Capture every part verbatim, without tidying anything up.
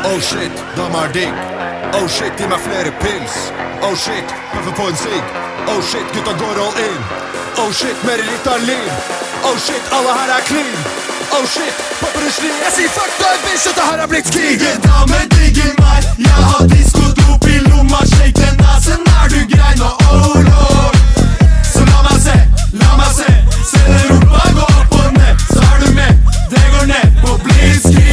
Oh shit, dama er digg. Oh shit, gi meg flere pils. Oh shit, kaffe på en sigg. Oh shit, gutta går all in. Oh shit, mer Ritalin. Oh shit, alle her er clean. Oh shit, popper du sli. Jeg sier fuck deg, bitch, dette her er blitt krig. Digge dame, digge meg. Jeg har diskodop i lomma. Shake den nasen, er du grei nå? Oh lord. Så la meg se, la meg se. Se den rumpa gå opp og ned. Så er du med, det går ned på blitzkrig.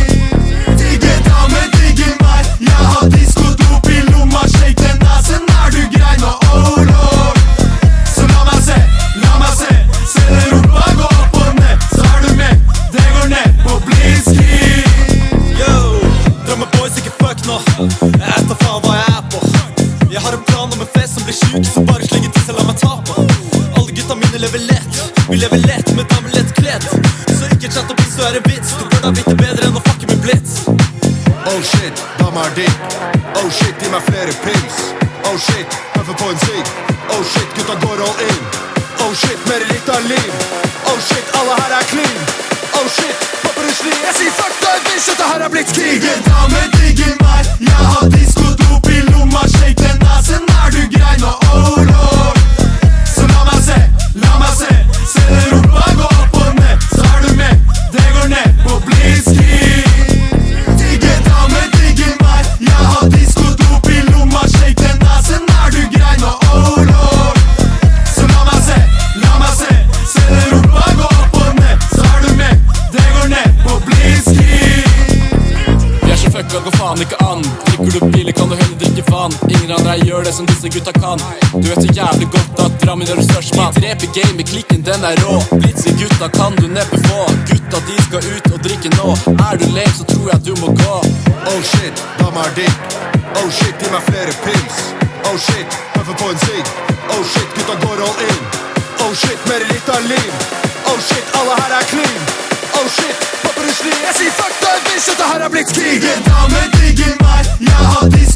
Digge dame, digge meg. Jeg har diskodop i lomma. Shake den nasen, er du grei nå? Oh lord. Så la meg se, la meg se. Se den rumpa gå opp og ned. Så er du med, det går ned på blitzkrig. Yo, drømmeboys, ikke fuck nå. Jeg vet da faen hva jeg er på. Jeg har en plan om en fest som blir syk, så bare slenge til seg, la meg ta på. Alle gutta mine lever lett. Vi lever lett med damer lett kledd. Så ikke chat og piss, så er det vits. Du bør da vite bedre enn å fucke med blitz. Oh shit, dama er digg. Oh shit, gi meg flere pils. Oh shit, kaffe på en sigg. Oh shit, gutta går all in. Oh shit, mer Ritalin. Oh shit, alle her er clean. Oh shit, popper du sli. Jeg sier fuck deg, bitch, dette her er blitt krig. Digge dame, digge meg. Jeg har diskodop i lomma. Shake den nasen, er du grei nå? Oh lord. Så la meg se, la meg se. Se den rumpa gå opp og ned. Så er du med, det går ned på blitzkrig. Digge dame, digge meg. Jeg har diskodop i lomma. Shake den nasen, er du grei nå? Oh lord. Så la meg se, la meg se. Se den rumpa gå opp og ned. Så er du med, det går ned på blitzkrig. Vi er så fucka, går faen ikke an. Drikker du biler, kan du heller drikke vann. Ingen andre gjør det som disse gutta kan. Du vet så jævlig godt at Drammen er du størst mann. De dreper game, klikken den er rå. Blitzy gutta kan du neppe få. Gutta de skal ut og drikke nå. Er du lame, så tror jeg at du må gå. Oh shit, dama er digg. Oh shit, gi meg flere pils. Oh shit, kaffe på en sigg. Oh shit, gutta går all in. Oh shit, mer Ritalin. Oh shit, alle her er clean. Oh shit, popper du sli. Jeg sier fuck deg, bitch, dette her er blitt krig. Digge dame, digge meg. Jeg har